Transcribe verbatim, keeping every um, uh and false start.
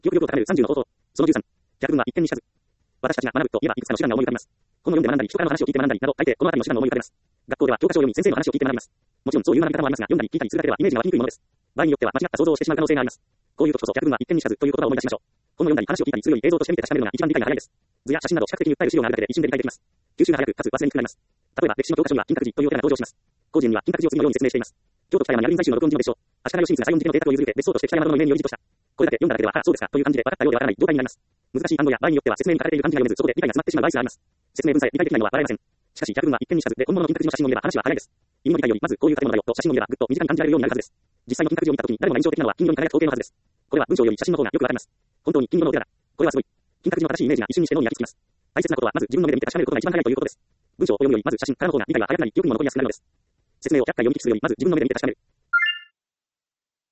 記憶力を高めるさんじゅうの方法。そのじゅうさん。逆文は一見にしかず。私たちが学ぶといえばいくつかの手段が思い浮かびます。本を読んで学んだり、人からの話を聞いて学んだりなど、大抵このあたりの手段が思い浮かべます。学校では教科書を読み、先生の話を聞いて学びます。もちろんそういう学び方もありますが、読んだり聞いたりするだけではイメージが湧きにくいものです。場合によっては間違った想像をしてしまう可能性があります。こういう時こそ逆文は一見にしかずという言葉を思い出しましょう。本を読んだり話を聞いたりするより映像として見て確かめるのが一番理解が早いです。図や写真など視覚的に訴える資料があるだけで一瞬で理解できます。吸収が早くかつ忘れにくくなります。例えば歴史の教科書には金閣寺というお寺が登場します。後人には金閣寺を次のように説明しています。京都北山にある臨済宗の六雲寺の別称。足利義満が西園寺家の邸宅を譲り受け別荘として北山殿の夢によりとした。これだけ読んだだけでは、ああ、そうですか、という感じで分かったようで分からない状態になります。難しい単語や場合によっては説明に書かれている漢字が読めず、そこで理解が詰まってしまう場合があります。説明文さえ理解できないのは笑えません。しかし逆文は一見にしかずで本物の金閣寺の写真を見れば話は早いです。意味の理解よりまずこういう建物だよと写真を見ればぐっと身近に感じられるようになるはずです。実際の金閣寺を見た時に誰もが印象的なのは金色に輝く光景のはずです。これは文章より写真の方がよくわかります。本当に金色のお寺だ。これはすごい。金閣寺の正しいイメージが一瞬にして脳に焼き付きます。大切なことはまず自分の目で見て確かめることが一番早いということです。文章を読むよりまず写真からの方が理解が早くなり記憶にも残りやすくなるのです。説明をひゃっかい読み聞きするよりまず自分の目で見て確かめる。